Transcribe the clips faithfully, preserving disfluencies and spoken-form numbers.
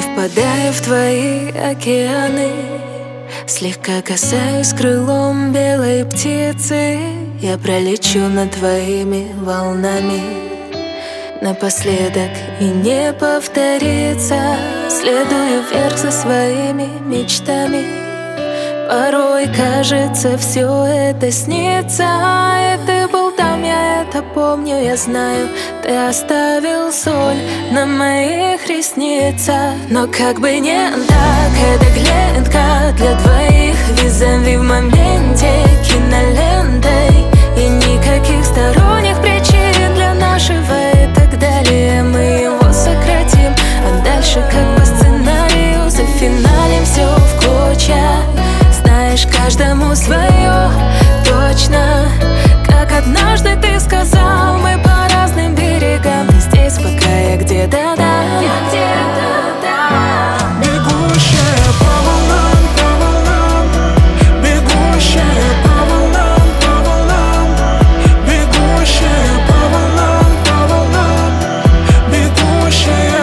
впадаю в твои океаны, слегка касаюсь крылом белой птицы. Я пролечу над твоими волнами, напоследок и не повторится. Следую вверх за своими мечтами, порой кажется, все это снится. И ты был там, я это помню, я знаю. Ты оставил соль на моих ресницах. Но как бы не так, это глентка для двоих, визави в моменте кинолентой. И никаких сторонних причин для нашего и так далее. Мы его сократим, а дальше как по сценарию зафиналим все в клочья. Знаешь, каждому свое, точно. Как однажды ты сказал, мы по разным берегам. Ты здесь, пока я где-то там, я где-то там. Бегущая по волнам, по волнам, бегущая по волнам, по волнам, бегущая по волнам, по волнам, бегущая.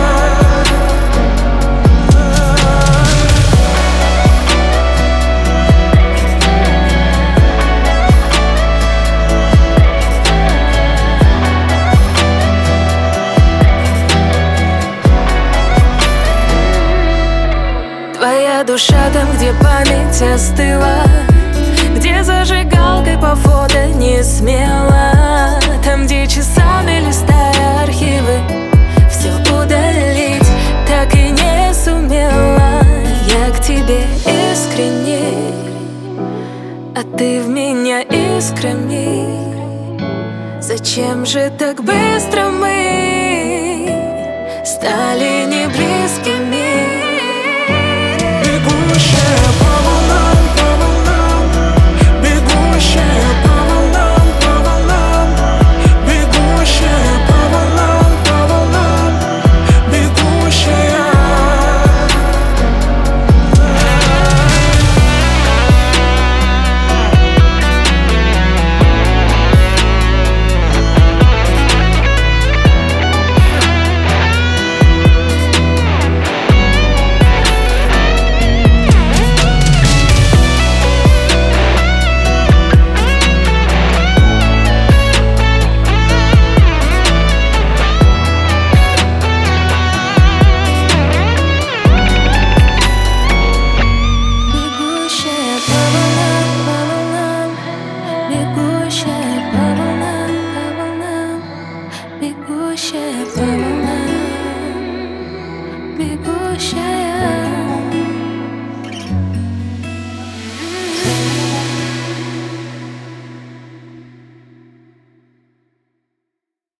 Твоя душа там, где память остыла, где зажигалкой по фото не смела, там, где часами листая архивы, все удалить так и не сумела. Я к тебе искренне, а ты в меня искрами. Зачем же так быстро мы стали не близкими? Бегущая